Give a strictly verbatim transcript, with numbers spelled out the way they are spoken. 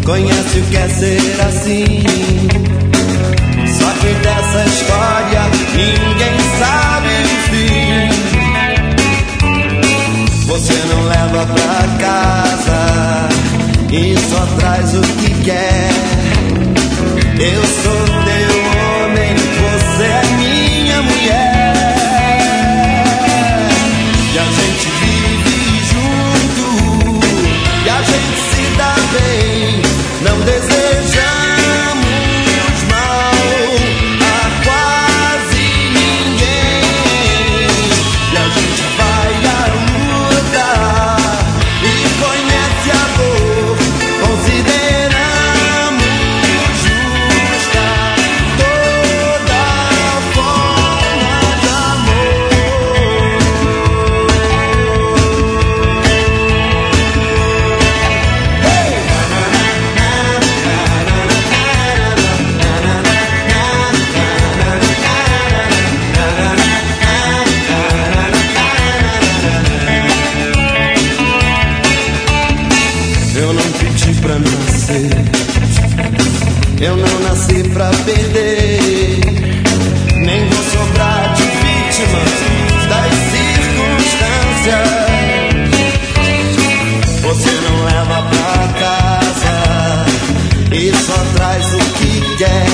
conhece o que é ser assim. Só que dessa história ninguém sabe o fim. Você não leva pra casa e só traz o que quer. Eu sou teu homem, você é minha mulher. E a gente vive junto, e a gente se dá bem. Não desejamos mal a quase ninguém. E a gente vai à luta e conhece a dor. Consideramos justa toda forma de amor. Eu não pedi pra nascer, eu não nasci pra perder. Nem vou sobrar de vítima das circunstâncias. Você não leva pra casa e só traz o que quer.